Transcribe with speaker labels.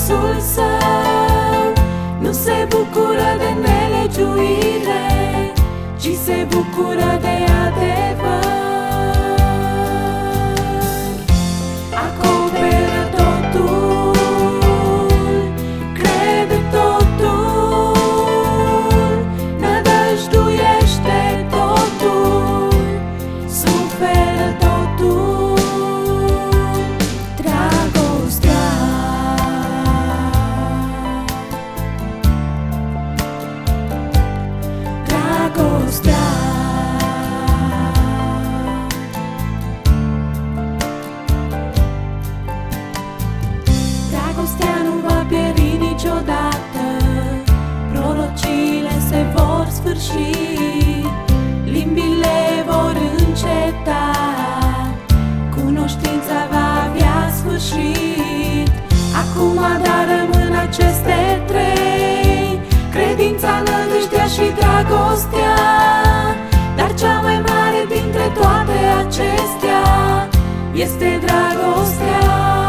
Speaker 1: glasul său. Nu se bucură de nelegiuire, ci se bucură de adevăr. Acoperă totul, crede totul, nădăjduiește totul, suferă totul. Dragostea, dragostea. Dragostea nu va pieri niciodată, prorociile se vor sfârși, limbile vor înceta, cunoștința va avea sfârșit. Acum dar rămân aceste trei: credința, nădejdea și dragostea. Dar cea mai mare dintre toate acestea este dragostea.